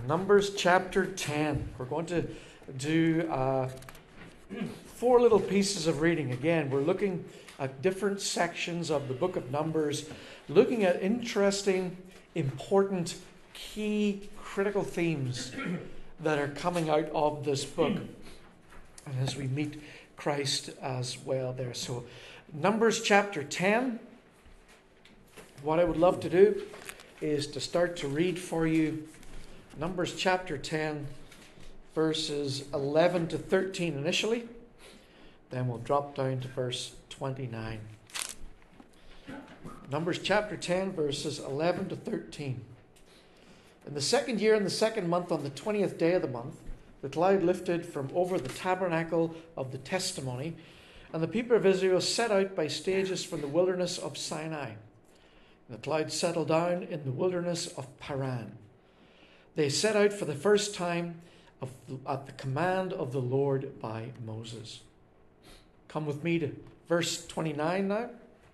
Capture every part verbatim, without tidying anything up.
Numbers chapter ten. We're going to do uh, four little pieces of reading. Again, we're looking at different sections of the book of Numbers, looking at interesting, important, key, critical themes that are coming out of this book. And as we meet Christ as well there. So, Numbers chapter ten. What I would love to do is to start to read for you Numbers chapter ten, verses eleven to thirteen initially. Then we'll drop down to verse twenty-nine. Numbers chapter ten, verses eleven to thirteen. In the second year, in the second month, on the twentieth day of the month, the cloud lifted from over the tabernacle of the testimony, and the people of Israel set out by stages from the wilderness of Sinai. The cloud settled down in the wilderness of Paran. They set out for the first time of, at the command of the Lord by Moses. Come with me to verse twenty-nine now.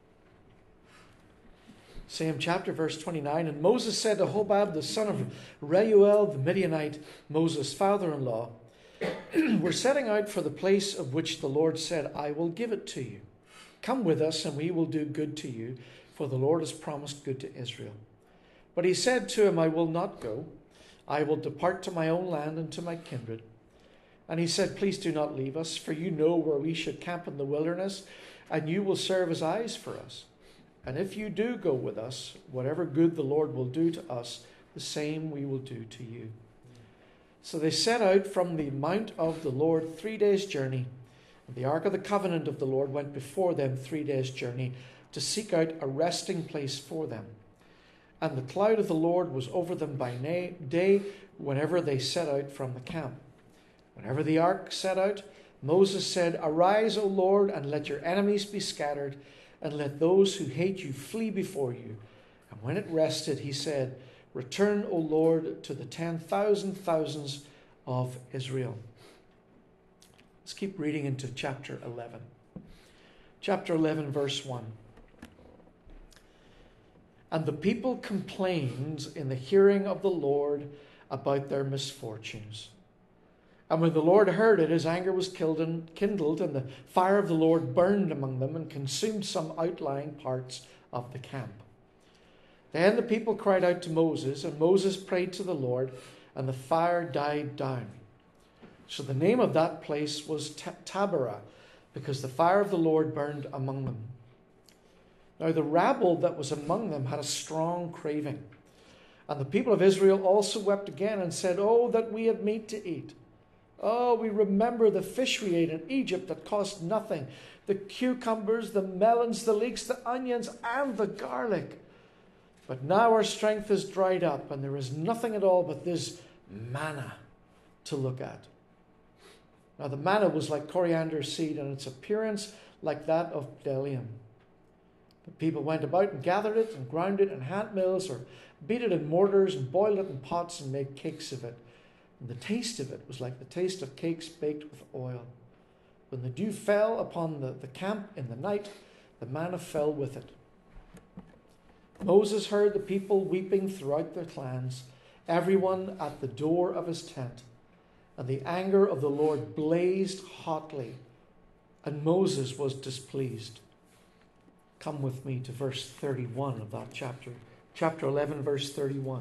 Same chapter, verse twenty-nine. And Moses said to Hobab, the son of Reuel the Midianite, Moses' father-in-law, we're setting out for the place of which the Lord said, I will give it to you. Come with us, and we will do good to you, for the Lord has promised good to Israel. But he said to him, I will not go. I will depart to my own land and to my kindred. And he said, please do not leave us, for you know where we should camp in the wilderness, and you will serve as eyes for us. And if you do go with us, whatever good the Lord will do to us, the same we will do to you. So they set out from the mount of the Lord three days' journey. And the ark of the covenant of the Lord went before them three days' journey to seek out a resting place for them. And the cloud of the Lord was over them by day whenever they set out from the camp. Whenever the ark set out, Moses said, Arise, O Lord, and let your enemies be scattered, and let those who hate you flee before you. And when it rested, he said, Return, O Lord, to the ten thousand thousands of Israel. Let's keep reading into chapter eleven. Chapter eleven, verse one. And the people complained in the hearing of the Lord about their misfortunes. And when the Lord heard it, his anger was kindled, and the fire of the Lord burned among them and consumed some outlying parts of the camp. Then the people cried out to Moses, and Moses prayed to the Lord, and the fire died down. So the name of that place was Taberah, because the fire of the Lord burned among them. Now the rabble that was among them had a strong craving. And the people of Israel also wept again and said, Oh, that we had meat to eat. Oh, we remember the fish we ate in Egypt that cost nothing, the cucumbers, the melons, the leeks, the onions, and the garlic. But now our strength is dried up, and there is nothing at all but this manna to look at. Now the manna was like coriander seed, and its appearance like that of bdellium. The people went about and gathered it and ground it in hand mills, or beat it in mortars and boiled it in pots and made cakes of it. And the taste of it was like the taste of cakes baked with oil. When the dew fell upon the, the camp in the night, the manna fell with it. Moses heard the people weeping throughout their clans, everyone at the door of his tent. And the anger of the Lord blazed hotly, and Moses was displeased. Come with me to verse thirty-one of that chapter. Chapter eleven, verse thirty-one.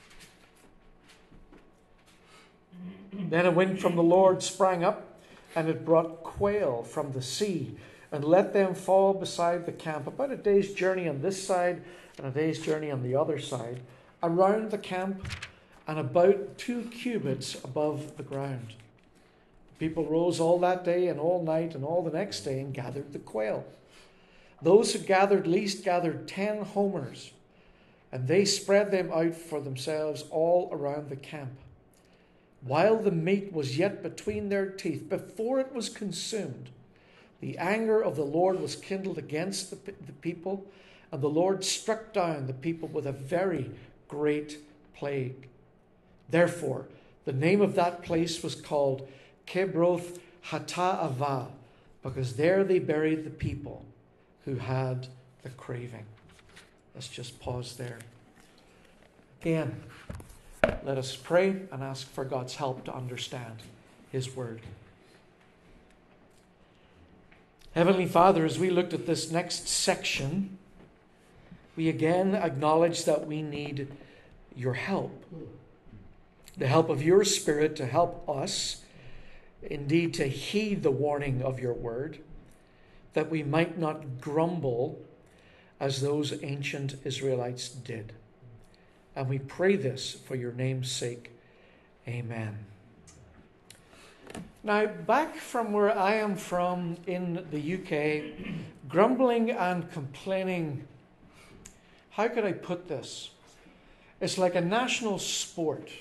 Then a wind from the Lord sprang up, and it brought quail from the sea, and let them fall beside the camp, about a day's journey on this side, and a day's journey on the other side, around the camp, and about two cubits above the ground. People rose all that day and all night and all the next day and gathered the quail. Those who gathered least gathered ten homers, and they spread them out for themselves all around the camp. While the meat was yet between their teeth, before it was consumed, the anger of the Lord was kindled against the, the people, and the Lord struck down the people with a very great plague. Therefore, the name of that place was called Kibroth Hattaavah, because there they buried the people who had the craving. Let's just pause there. Again, Let us pray and ask for God's help to understand His Word. Heavenly Father, as we looked at this next section, we again acknowledge that we need your help. The help of your Spirit to help us, indeed, to heed the warning of your Word, that we might not grumble as those ancient Israelites did. And we pray this for your name's sake. Amen. Now, back from where I am from in the U K, grumbling and complaining, how could I put this? It's like a national sport.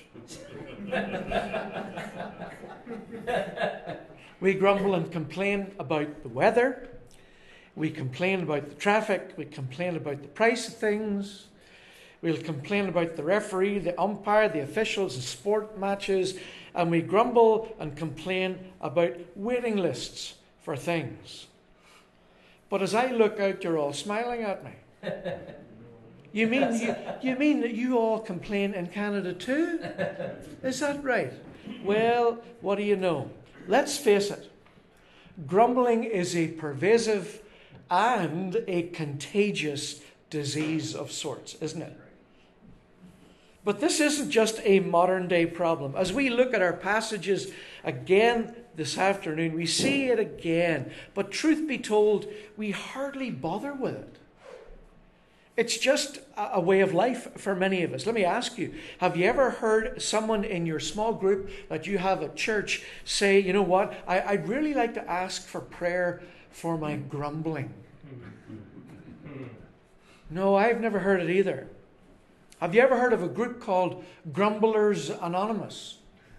We grumble and complain about the weather. We complain about the traffic. We complain about the price of things. We'll complain about the referee, the umpire, the officials, the sport matches. And we grumble and complain about waiting lists for things. But as I look out, you're all smiling at me. You mean you, you mean that you all complain in Canada too? Is that right? Well, what do you know? Let's face it. Grumbling is a pervasive and a contagious disease of sorts, isn't it? But this isn't just a modern day problem. As we look at our passages again this afternoon, we see it again. But truth be told, we hardly bother with it. It's just a way of life for many of us. Let me ask you, have you ever heard someone in your small group that you have at church say, you know what, I, I'd really like to ask for prayer for my grumbling? No, I've never heard it either. Have you ever heard of a group called Grumblers Anonymous?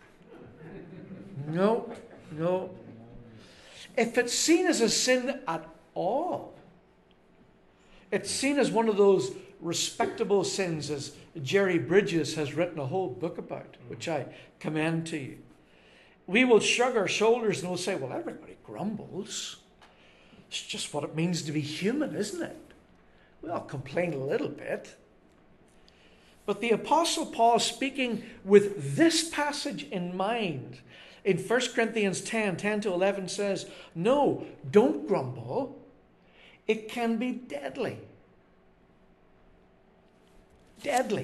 No, no. If it's seen as a sin at all, it's seen as one of those respectable sins, as Jerry Bridges has written a whole book about, which I commend to you. We will shrug our shoulders and we'll say, well, everybody grumbles. It's just what it means to be human, isn't it? We all complain a little bit. But the Apostle Paul, speaking with this passage in mind, in First Corinthians ten, ten to eleven says, no, don't grumble. It can be deadly. Deadly.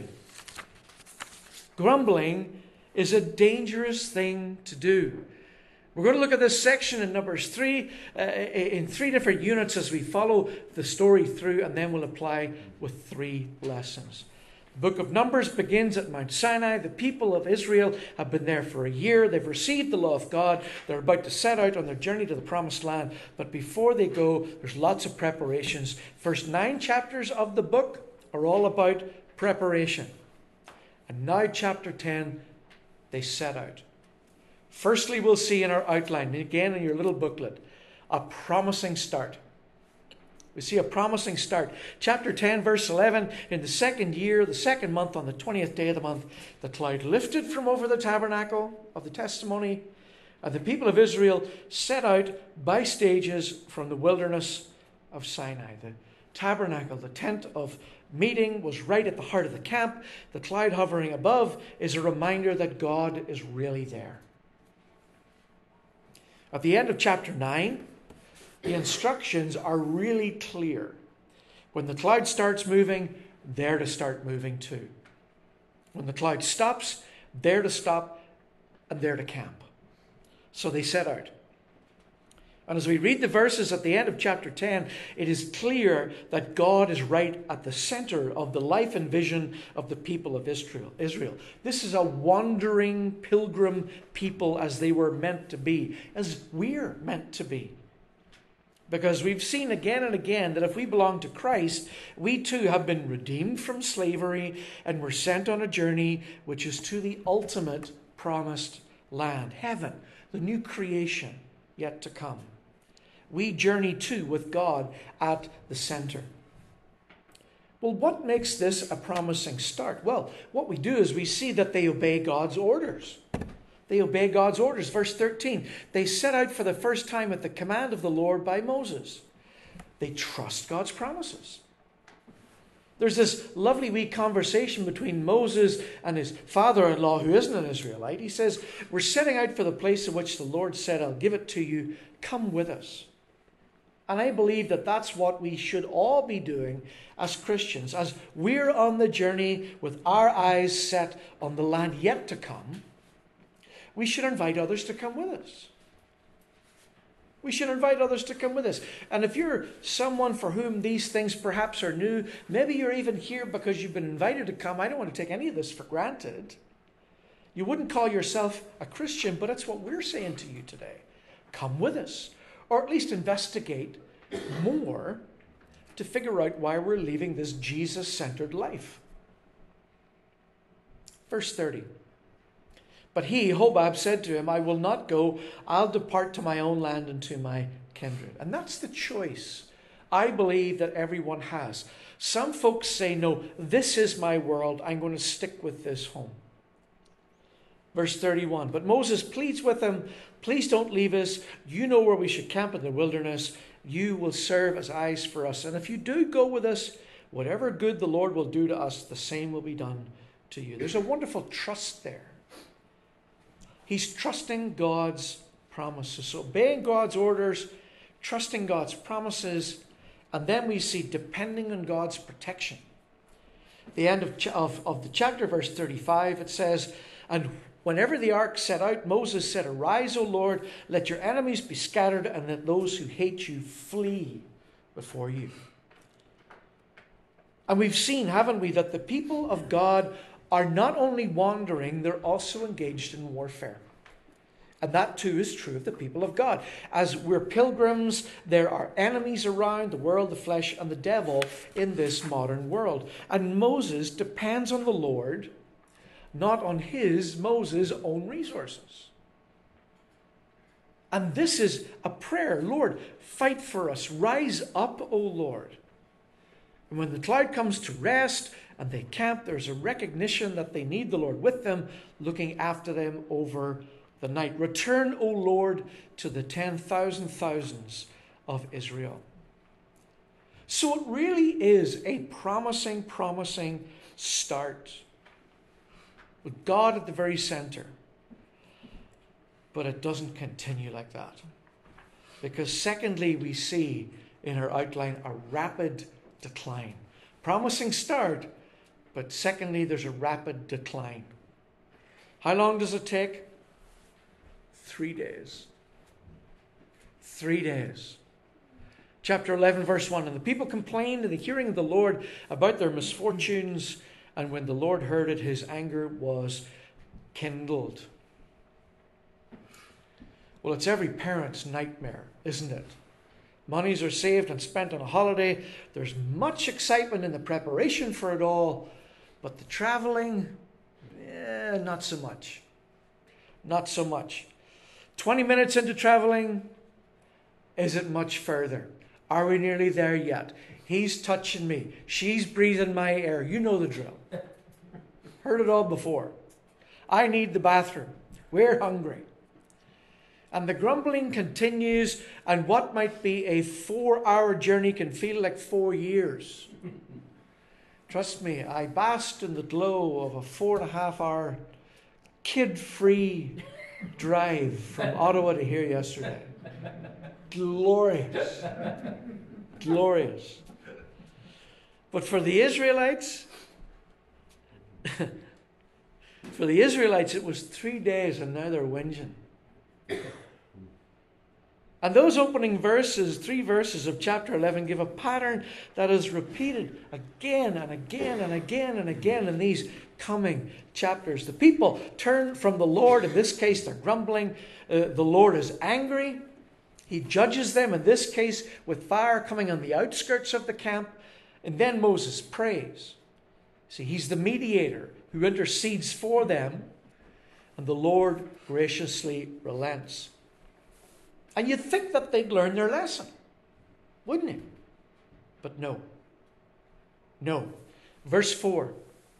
Grumbling is a dangerous thing to do. We're going to look at this section in Numbers three, uh, in three different units as we follow the story through, and then we'll apply with three lessons. The book of Numbers begins at Mount Sinai. The people of Israel have been there for a year. They've received the law of God. They're about to set out on their journey to the promised land. But before they go, there's lots of preparations. First nine chapters of the book are all about preparation. And now chapter ten, they set out. Firstly, we'll see in our outline, again in your little booklet, a promising start. We see a promising start. Chapter ten, verse eleven, in the second year, the second month, on the twentieth day of the month, the cloud lifted from over the tabernacle of the testimony, and the people of Israel set out by stages from the wilderness of Sinai. The tabernacle, the tent of meeting, was right at the heart of the camp. The cloud hovering above is a reminder that God is really there. At the end of chapter nine, the instructions are really clear. When the cloud starts moving, they're to start moving too. When the cloud stops, they're to stop and they're to camp. So they set out. And as we read the verses at the end of chapter ten, it is clear that God is right at the center of the life and vision of the people of Israel. Israel. This is a wandering pilgrim people, as they were meant to be, as we're meant to be. Because we've seen again and again that if we belong to Christ, we too have been redeemed from slavery and we're sent on a journey which is to the ultimate promised land, heaven, the new creation yet to come. We journey too with God at the center. Well, what makes this a promising start? Well, what we do is we see that they obey God's orders. They obey God's orders. Verse thirteen, they set out for the first time at the command of the Lord by Moses. They trust God's promises. There's this lovely wee conversation between Moses and his father-in-law, who isn't an Israelite. He says, we're setting out for the place in which the Lord said, I'll give it to you. Come with us. And I believe that that's what we should all be doing as Christians. As we're on the journey with our eyes set on the land yet to come, we should invite others to come with us. We should invite others to come with us. And if you're someone for whom these things perhaps are new, maybe you're even here because you've been invited to come. I don't want to take any of this for granted. You wouldn't call yourself a Christian, but it's what we're saying to you today. Come with us. Or at least investigate more to figure out why we're leaving this Jesus-centered life. Verse thirty. But he, Hobab, said to him, I will not go. I'll depart to my own land and to my kindred. And that's the choice I believe that everyone has. Some folks say, no, this is my world. I'm going to stick with this home. Verse thirty-one. But Moses pleads with him, please don't leave us. You know where we should camp in the wilderness. You will serve as eyes for us. And if you do go with us, whatever good the Lord will do to us, the same will be done to you. There's a wonderful trust there. He's trusting God's promises. So obeying God's orders, trusting God's promises, and then we see depending on God's protection. The end of, of, of the chapter, verse thirty-five, it says, and whenever the ark set out, Moses said, arise, O Lord, let your enemies be scattered, and let those who hate you flee before you. And we've seen, haven't we, that the people of God are not only wandering, they're also engaged in warfare. And that too is true of the people of God. As we're pilgrims, there are enemies around, the world, the flesh, and the devil in this modern world. And Moses depends on the Lord, not on his, Moses' own resources. And this is a prayer. Lord, fight for us. Rise up, O Lord. And when the cloud comes to rest and they camp, there's a recognition that they need the Lord with them, looking after them over the night. Return, O Lord, to the ten thousand thousands of Israel. So it really is a promising, promising start, with God at the very center. But it doesn't continue like that. Because secondly, we see in our outline a rapid decline. Promising start, but secondly, there's a rapid decline. How long does it take? Three days. Three days. Chapter eleven, verse one. And the people complained in the hearing of the Lord about their misfortunes, and when the Lord heard it, his anger was kindled. Well, it's every parent's nightmare, isn't it? Monies are saved and spent on a holiday. There's much excitement in the preparation for it all. But the traveling, eh, not so much. Not so much. twenty minutes into traveling, is it much further? Are we nearly there yet? He's touching me. She's breathing my air. You know the drill. Heard it all before. I need the bathroom. We're hungry. And the grumbling continues, and what might be a four-hour journey can feel like four years. Trust me, I basked in the glow of a four-and-a-half-hour kid-free drive from Ottawa to here yesterday. Glorious. Glorious. But for the Israelites, for the Israelites, it was three days, and now they're whinging. And those opening verses, three verses of chapter eleven, give a pattern that is repeated again and again and again and again in these coming chapters. The people turn from the Lord. In this case, they're grumbling. Uh, the Lord is angry. He judges them, in this case, with fire coming on the outskirts of the camp. And then Moses prays. See, he's the mediator who intercedes for them. And the Lord graciously relents. And you'd think that they'd learn their lesson, wouldn't you? But no. No. Verse four.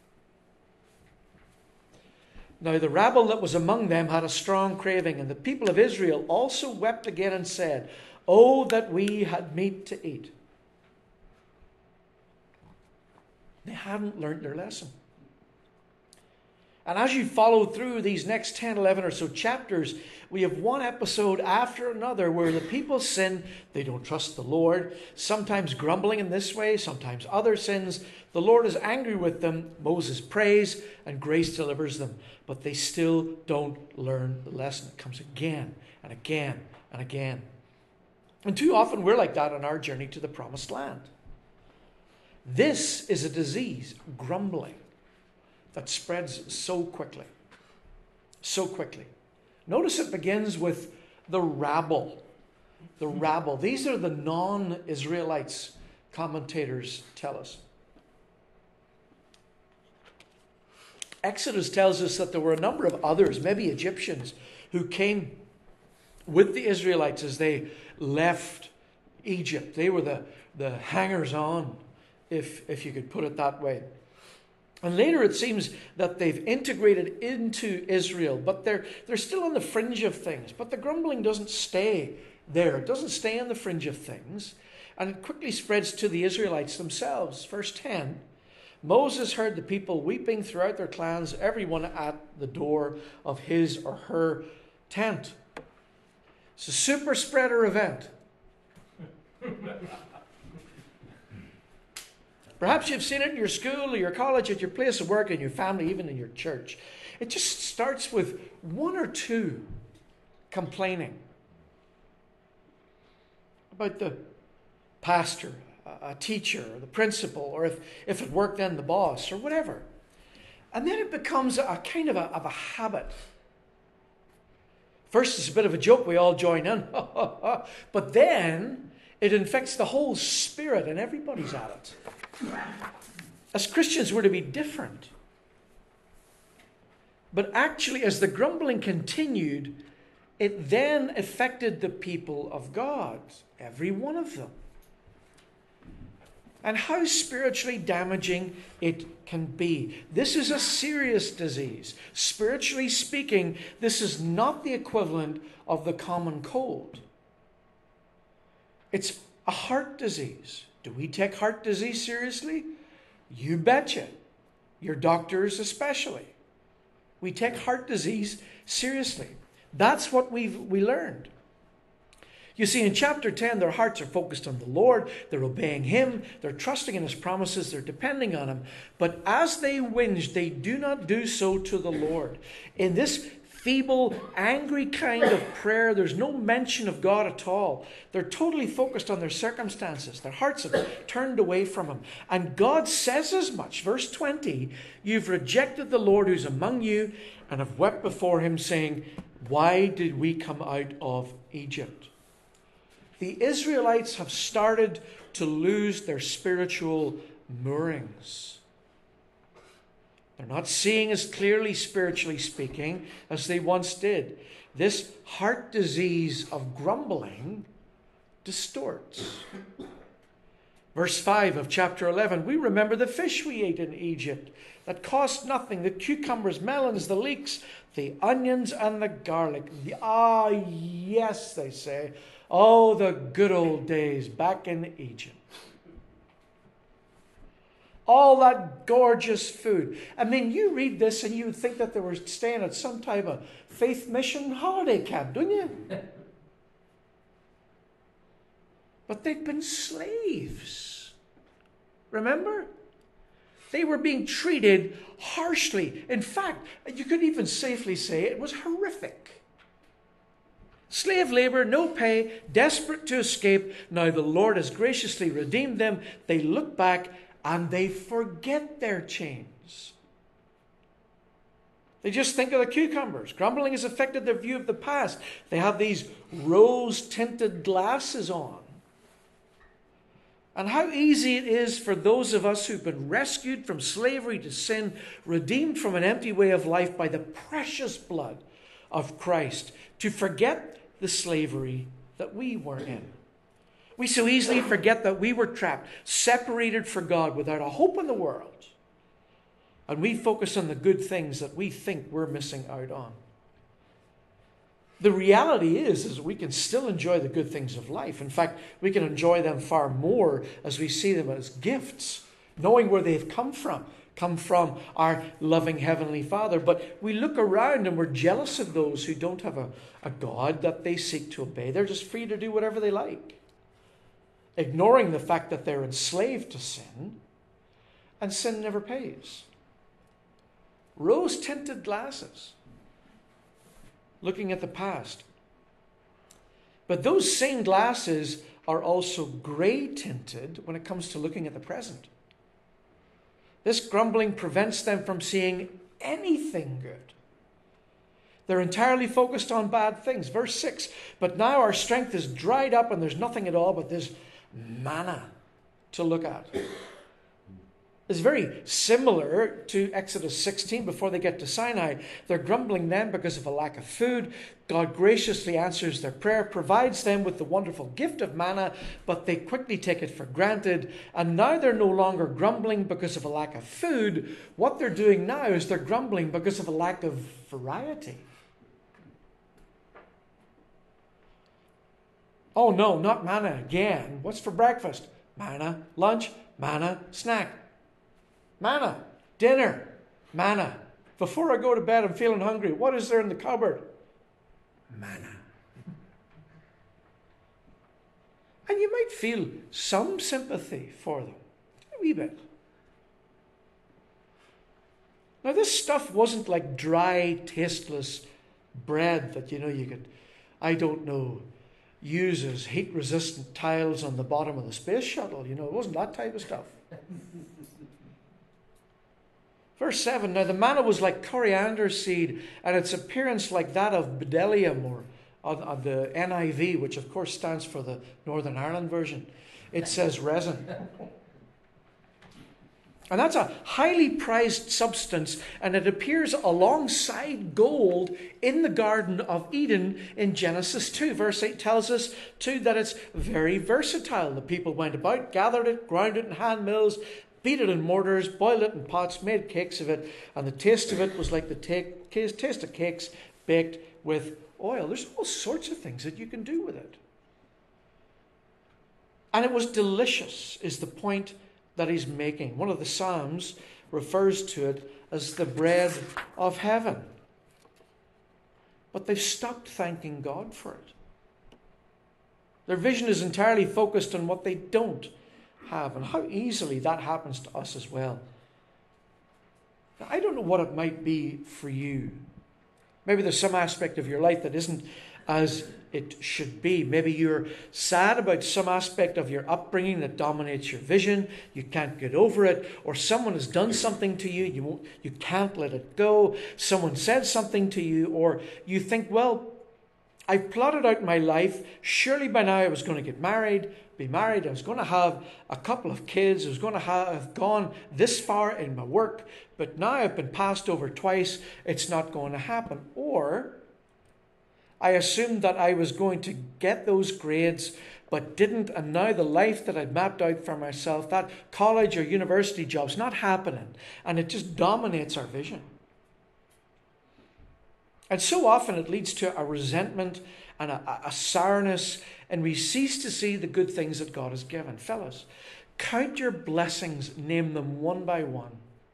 Now the rabble that was among them had a strong craving, and the people of Israel also wept again and said, "Oh, that we had meat to eat." They hadn't learned their lesson. And as you follow through these next ten, eleven or so chapters, we have one episode after another where the people sin. They don't trust the Lord, sometimes grumbling in this way, sometimes other sins. The Lord is angry with them. Moses prays and grace delivers them. But they still don't learn the lesson. It comes again and again and again. And too often we're like that on our journey to the promised land. This is a disease, grumbling, that spreads so quickly. So quickly. Notice it begins with the rabble. The rabble. These are the non-Israelites, commentators tell us. Exodus tells us that there were a number of others, maybe Egyptians, who came with the Israelites as they left Egypt. They were the, the hangers-on, if, if you could put it that way. And later it seems that they've integrated into Israel, but they're, they're still on the fringe of things. But the grumbling doesn't stay there. It doesn't stay on the fringe of things. And it quickly spreads to the Israelites themselves. Verse ten, Moses heard the people weeping throughout their clans, everyone at the door of his or her tent. It's a super spreader event. Perhaps you've seen it in your school or your college, at your place of work, in your family, even in your church. It just starts with one or two complaining about the pastor, a teacher, or the principal, or if, if at work then the boss, or whatever. And then it becomes a kind of a, of a habit. First it's a bit of a joke, we all join in. But then it infects the whole spirit and everybody's at it. As Christians, we're to be different. But actually, as the grumbling continued, it then affected the people of God, every one of them. And how spiritually damaging it can be. This is a serious disease. Spiritually speaking, this is not the equivalent of the common cold. It's a heart disease. Do we take heart disease seriously? You betcha. Your doctors especially. We take heart disease seriously. That's what we've we learned. You see, in chapter ten, their hearts are focused on the Lord. They're obeying Him. They're trusting in His promises. They're depending on Him. But as they whinge, they do not do so to the Lord. In this feeble, angry kind of prayer, there's no mention of God at all. They're totally focused on their circumstances. Their hearts have turned away from Him. And God says as much. Verse twenty, you've rejected the Lord who's among you and have wept before Him, saying, why did we come out of Egypt? The Israelites have started to lose their spiritual moorings. They're not seeing as clearly, spiritually speaking, as they once did. This heart disease of grumbling distorts. Verse five of chapter eleven, we remember the fish we ate in Egypt that cost nothing, the cucumbers, melons, the leeks, the onions, and the garlic. The, ah, yes, they say. Oh, the good old days back in Egypt. All that gorgeous food. I mean, you read this and you would think that they were staying at some type of faith mission holiday camp, don't you? But they'd been slaves. Remember? They were being treated harshly. In fact, you could even safely say it was horrific. Slave labor, no pay, desperate to escape. Now the Lord has graciously redeemed them. They look back and they forget their chains. They just think of the cucumbers. Grumbling has affected their view of the past. They have these rose-tinted glasses on. And how easy it is for those of us who've been rescued from slavery to sin, redeemed from an empty way of life by the precious blood of Christ, to forget the slavery that we were in. We so easily forget that we were trapped, separated from God, without a hope in the world. And we focus on the good things that we think we're missing out on. The reality is, is we can still enjoy the good things of life. In fact, we can enjoy them far more as we see them as gifts knowing where they've come from, come from our loving Heavenly Father. But we look around and we're jealous of those who don't have a, a God that they seek to obey. They're just free to do whatever they like, ignoring the fact that they're enslaved to sin, and sin never pays. Rose-tinted glasses, looking at the past. But those same glasses are also grey-tinted when it comes to looking at the present. This grumbling prevents them from seeing anything good. They're entirely focused on bad things. Verse six, but now our strength is dried up and there's nothing at all but this manna to look at. It's very similar to Exodus sixteen before they get to Sinai. They're grumbling then because of a lack of food. God graciously answers their prayer, provides them with the wonderful gift of manna, but they quickly take it for granted. And now they're no longer grumbling because of a lack of food. What they're doing now is they're grumbling because of a lack of variety. Oh no, not manna again. What's for breakfast? Manna. Lunch? Manna. Snack. Manna. Dinner. Manna. Before I go to bed, I'm feeling hungry. What is there in the cupboard? Manna. And you might feel some sympathy for them. A wee bit. Now this stuff wasn't like dry, tasteless bread that, you know, you could, I don't know, use as heat-resistant tiles on the bottom of the space shuttle. You know, it wasn't that type of stuff. Verse seven, now the manna was like coriander seed, and its appearance like that of bdellium, or of, of the N I V, which of course stands for the Northern Ireland version. It says resin. And that's a highly prized substance, and it appears alongside gold in the Garden of Eden in Genesis two. Verse eight tells us, too, that it's very versatile. The people went about, gathered it, ground it in hand mills, beat it in mortars, boiled it in pots, made cakes of it, and the taste of it was like the take, taste of cakes baked with oil. There's all sorts of things that you can do with it. And it was delicious, is the point that he's making. One of the Psalms refers to it as the bread of heaven. But they've stopped thanking God for it. Their vision is entirely focused on what they don't have, and how easily that happens to us as well. Now, I don't know what it might be for you. Maybe there's some aspect of your life that isn't as it should be. Maybe you're sad about some aspect of your upbringing that dominates your vision. You can't get over it. Or someone has done something to you. You won't, you can't let it go. Someone said something to you. Or you think, well, I've plotted out my life. Surely by now I was going to get married, be married. I was going to have a couple of kids. I was going to have gone this far in my work. But now I've been passed over twice. It's not going to happen. Or I assumed that I was going to get those grades, but didn't, and now the life that I'd mapped out for myself, that college or university job's not happening, and it just dominates our vision. And so often it leads to a resentment and a, a sourness, and we cease to see the good things that God has given. Fellas, count your blessings, name them one by one.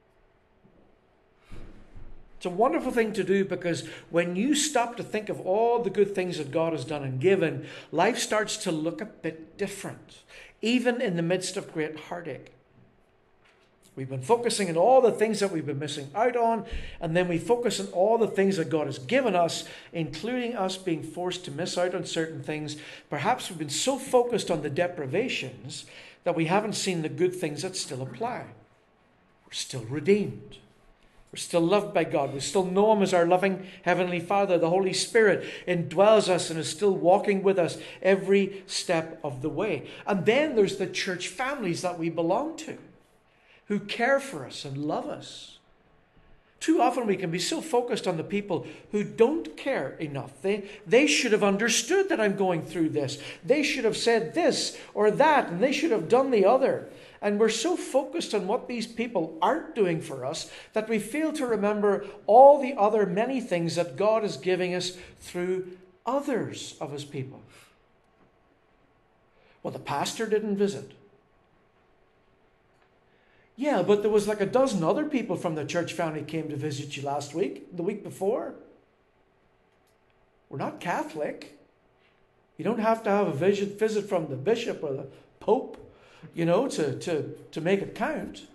It's a wonderful thing to do, because when you stop to think of all the good things that God has done and given, life starts to look a bit different, even in the midst of great heartache. We've been focusing on all the things that we've been missing out on, and then we focus on all the things that God has given us, including us being forced to miss out on certain things. Perhaps we've been so focused on the deprivations that we haven't seen the good things that still apply. We're still redeemed. We're still loved by God. We still know Him as our loving Heavenly Father. The Holy Spirit indwells us and is still walking with us every step of the way. And then there's the church families that we belong to, who care for us and love us. Too often we can be so focused on the people who don't care enough. They, they should have understood that I'm going through this. They should have said this or that, and they should have done the other. And we're so focused on what these people aren't doing for us that we fail to remember all the other many things that God is giving us through others of His people. Well, the pastor didn't visit. Yeah, but there was like a dozen other people from the church family came to visit you last week, the week before. We're not Catholic. You don't have to have a visit, visit from the bishop or the pope, you know, to, to, to make it count.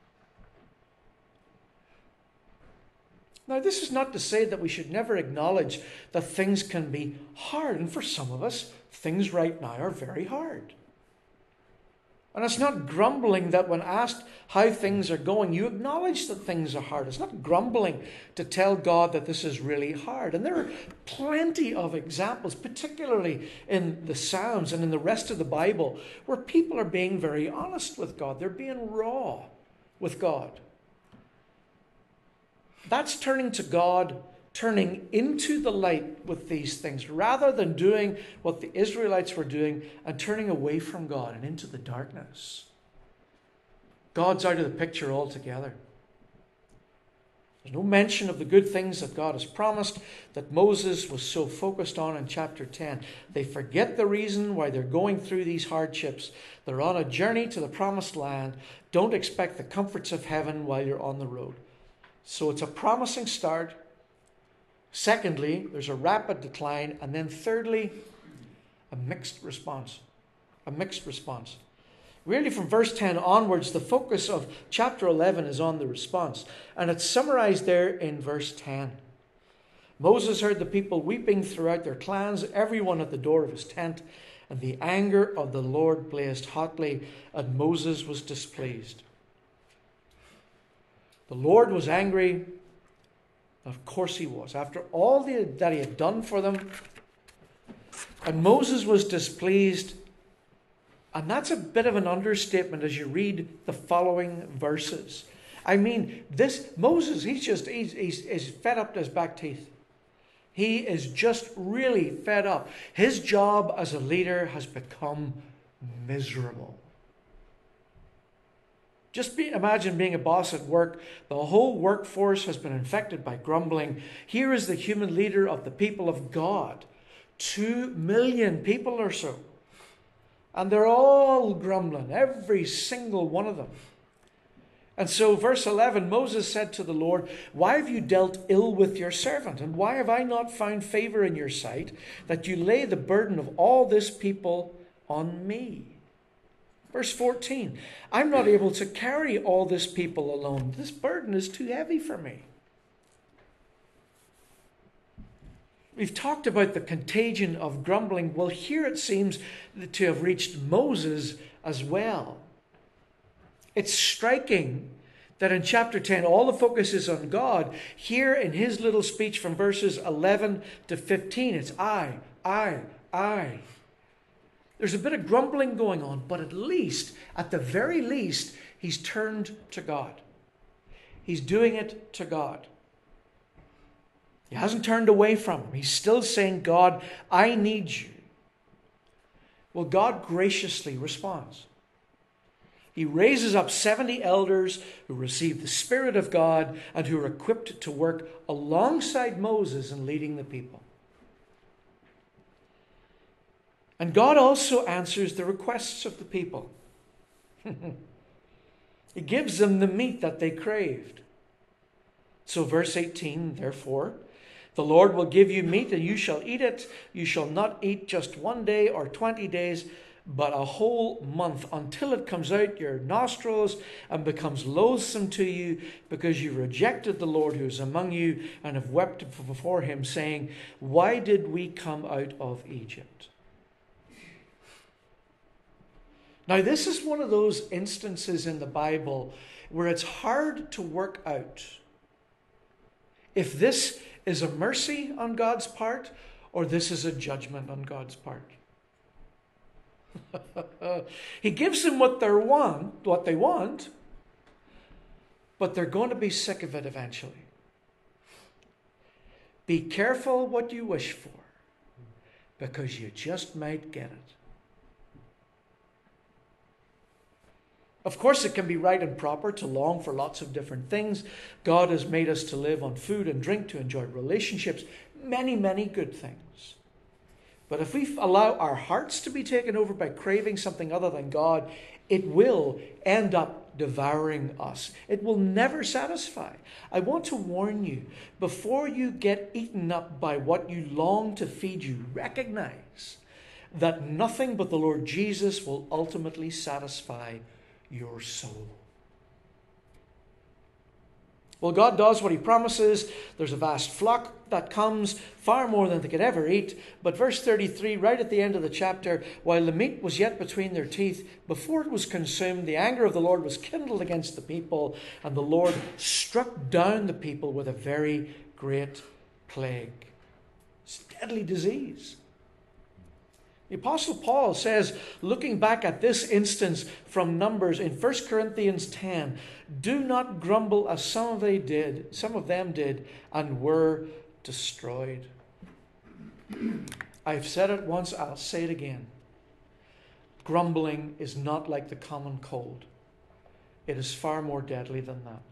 Now, this is not to say that we should never acknowledge that things can be hard. And for some of us, things right now are very hard. And it's not grumbling that when asked how things are going, you acknowledge that things are hard. It's not grumbling to tell God that this is really hard. And there are plenty of examples, particularly in the Psalms and in the rest of the Bible, where people are being very honest with God. They're being raw with God. That's turning to God, turning into the light with these things, rather than doing what the Israelites were doing and turning away from God and into the darkness. God's out of the picture altogether. There's no mention of the good things that God has promised that Moses was so focused on in chapter ten. They forget the reason why they're going through these hardships. They're on a journey to the promised land. Don't expect the comforts of heaven while you're on the road. So it's a promising start. Secondly, there's a rapid decline. And then thirdly, a mixed response. A mixed response. Really, from verse ten onwards, the focus of chapter eleven is on the response. And it's summarized there in verse ten. Moses heard the people weeping throughout their clans, everyone at the door of his tent. And the anger of the Lord blazed hotly, and Moses was displeased. The Lord was angry. Of course he was. After all the, that he had done for them. And Moses was displeased. And that's a bit of an understatement as you read the following verses. I mean, this Moses, he's just, he's, he's, he's fed up to his back teeth. He is just really fed up. His job as a leader has become miserable. Just be, imagine being a boss at work. The whole workforce has been infected by grumbling. Here is the human leader of the people of God. Two million people or so. And they're all grumbling, every single one of them. And so verse eleven, Moses said to the Lord, "Why have you dealt ill with your servant? And why have I not found favor in your sight, that you lay the burden of all this people on me?" Verse fourteen, "I'm not able to carry all this people alone. This burden is too heavy for me." We've talked about the contagion of grumbling. Well, here it seems to have reached Moses as well. It's striking that in chapter ten, all the focus is on God. Here in his little speech from verses eleven to fifteen, it's I, I, I. There's a bit of grumbling going on, but at least, at the very least, he's turned to God. He's doing it to God. He hasn't turned away from him. He's still saying, "God, I need you." Well, God graciously responds. He raises up seventy elders who receive the Spirit of God and who are equipped to work alongside Moses in leading the people. And God also answers the requests of the people. He gives them the meat that they craved. So verse eighteen, "Therefore, the Lord will give you meat, and you shall eat it. You shall not eat just one day or twenty days, but a whole month, until it comes out your nostrils and becomes loathsome to you, because you rejected the Lord who is among you and have wept before him, saying, 'Why did we come out of Egypt?'" Now, this is one of those instances in the Bible where it's hard to work out if this is a mercy on God's part or this is a judgment on God's part. He gives them what they want, what they want, but they're going to be sick of it eventually. Be careful what you wish for, because you just might get it. Of course, it can be right and proper to long for lots of different things. God has made us to live on food and drink, to enjoy relationships, many, many good things. But if we allow our hearts to be taken over by craving something other than God, it will end up devouring us. It will never satisfy. I want to warn you, before you get eaten up by what you long to feed you, recognize that nothing but the Lord Jesus will ultimately satisfy your soul. Well, God does what he promises. There's a vast flock that comes, far more than they could ever eat. But verse thirty-three, right at the end of the chapter, while the meat was yet between their teeth, before it was consumed, the anger of the Lord was kindled against the people, and the Lord struck down the people with a very great plague. It's a deadly disease. The Apostle Paul says, looking back at this instance from Numbers in First Corinthians ten, do not grumble as some of they did, some of them did, and were destroyed. I've said it once, I'll say it again. Grumbling is not like the common cold. It is far more deadly than that.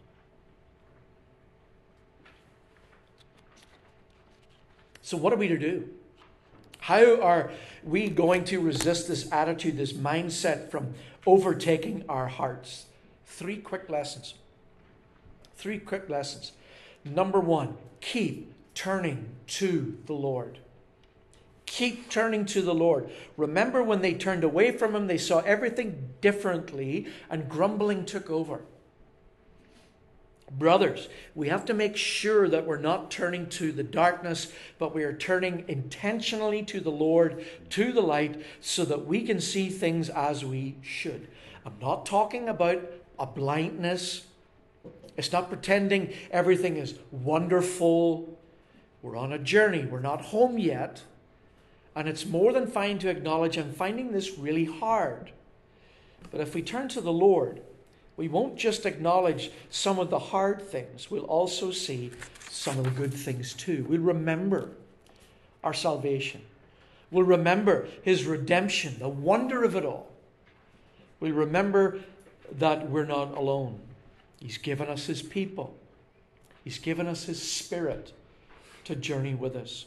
So what are we to do? How are we going to resist this attitude, this mindset from overtaking our hearts? Three quick lessons. Three quick lessons. Number one, keep turning to the Lord. Keep turning to the Lord. Remember when they turned away from him, they saw everything differently, and grumbling took over. Brothers, we have to make sure that we're not turning to the darkness, but we are turning intentionally to the Lord, to the light, so that we can see things as we should. I'm not talking about a blindness. It's not pretending everything is wonderful. We're on a journey. We're not home yet. And it's more than fine to acknowledge I'm finding this really hard. But if we turn to the Lord, we won't just acknowledge some of the hard things. We'll also see some of the good things too. We'll remember our salvation. We'll remember his redemption, the wonder of it all. We'll remember that we're not alone. He's given us his people. He's given us his Spirit to journey with us.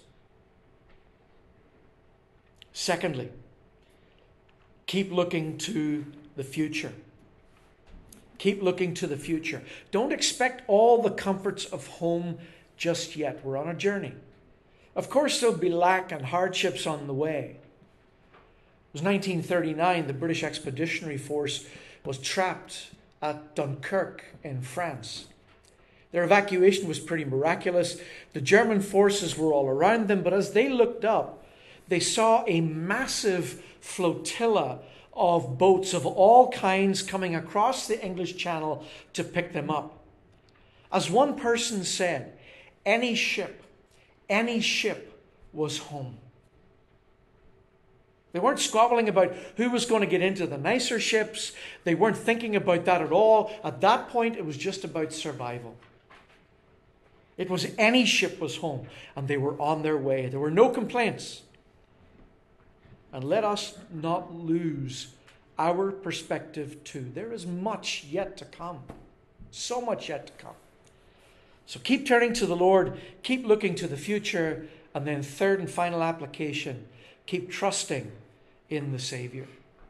Secondly, keep looking to the future. Keep looking to the future. Don't expect all the comforts of home just yet. We're on a journey. Of course, there'll be lack and hardships on the way. It was nineteen thirty-nine, the British Expeditionary Force was trapped at Dunkirk in France. Their evacuation was pretty miraculous. The German forces were all around them, but as they looked up, they saw a massive flotilla of boats of all kinds coming across the English Channel to pick them up. As one person said, any ship, any ship was home. They weren't squabbling about who was going to get into the nicer ships. They weren't thinking about that at all. At that point, it was just about survival. It was any ship was home, and they were on their way. There were no complaints. And let us not lose our perspective too. There is much yet to come. So much yet to come. So keep turning to the Lord. Keep looking to the future. And then third and final application. Keep trusting in the Savior.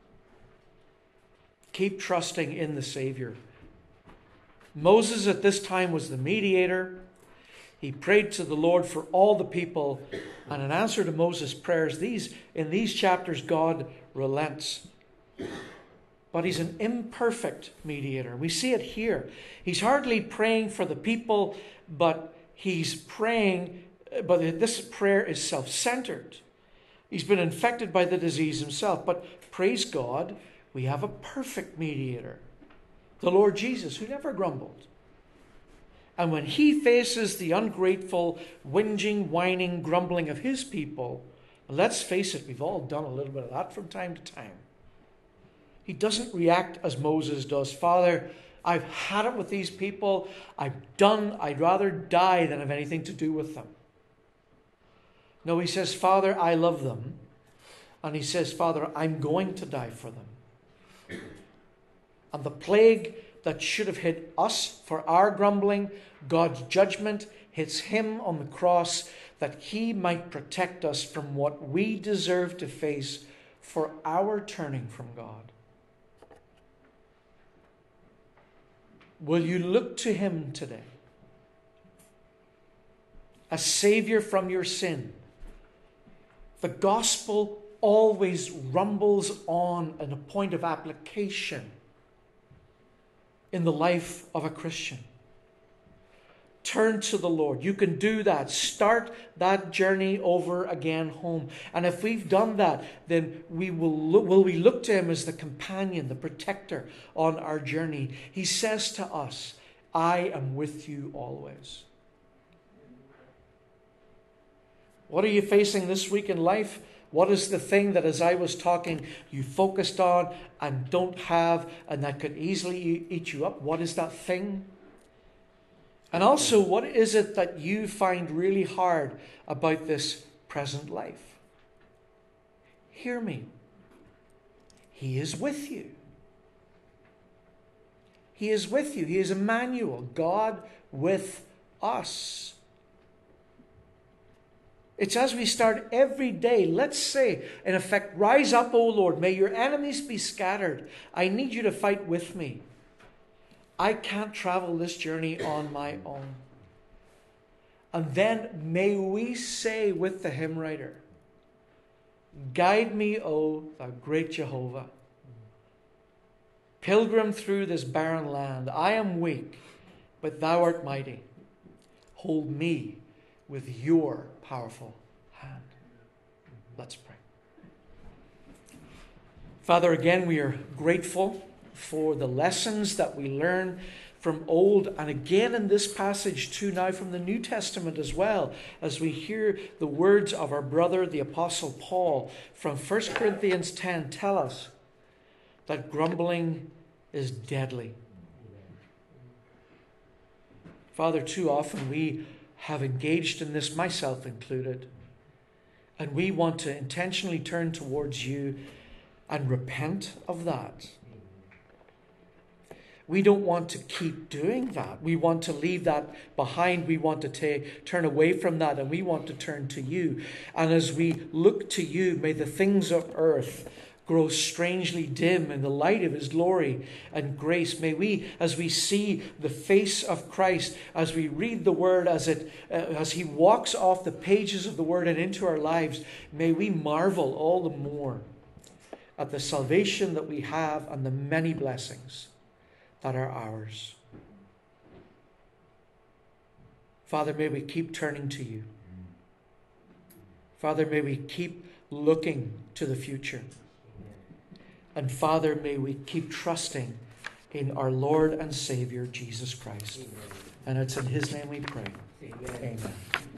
Keep trusting in the Savior. Moses at this time was the mediator. He prayed to the Lord for all the people, and in answer to Moses' prayers, these in these chapters, God relents. But he's an imperfect mediator. We see it here. He's hardly praying for the people, but he's praying, but this prayer is self-centered. He's been infected by the disease himself, but praise God, we have a perfect mediator, the Lord Jesus, who never grumbled. And when he faces the ungrateful, whinging, whining, grumbling of his people, let's face it, we've all done a little bit of that from time to time. He doesn't react as Moses does. Father, I've had it with these people. I'm done. I'd rather die than have anything to do with them. No, he says, Father, I love them. And he says, Father, I'm going to die for them. And the plague that should have hit us for our grumbling, God's judgment hits him on the cross that he might protect us from what we deserve to face for our turning from God. Will you look to him today? A Savior from your sin. The gospel always rumbles on at a point of application in the life of a Christian. Turn to the Lord. You can do that. Start that journey over again home. And if we've done that, then we will look, will we look to him as the companion, the protector on our journey. He says to us, I am with you always. What are you facing this week in life? What is the thing that, as I was talking, you focused on and don't have, and that could easily eat you up? What is that thing? And also, what is it that you find really hard about this present life? Hear me. He is with you. He is with you. He is Emmanuel, God with us. It's as we start every day, let's say, in effect, rise up, O Lord, may your enemies be scattered. I need you to fight with me. I can't travel this journey on my own. And then may we say with the hymn writer, guide me, O thou great Jehovah. Pilgrim through this barren land, I am weak, but thou art mighty. Hold me with your powerful hand. Let's pray. Father, again, we are grateful for the lessons that we learn from old, and again in this passage too, now from the New Testament as well, as we hear the words of our brother, the Apostle Paul, from First Corinthians ten, tell us that grumbling is deadly. Father, too often we have engaged in this, myself included, and we want to intentionally turn towards you and repent of that. We don't want to keep doing that. We want to leave that behind. We want to take, turn away from that, and we want to turn to you. And as we look to you, may the things of earth grow strangely dim in the light of his glory and grace. May we, as we see the face of Christ, as we read the word, as it uh, as he walks off the pages of the word and into our lives, may we marvel all the more at the salvation that we have and the many blessings that are ours. Father, may we keep turning to you. Father, may we keep looking to the future. And Father, may we keep trusting in our Lord and Savior, Jesus Christ. And it's in his name we pray. Amen. Amen.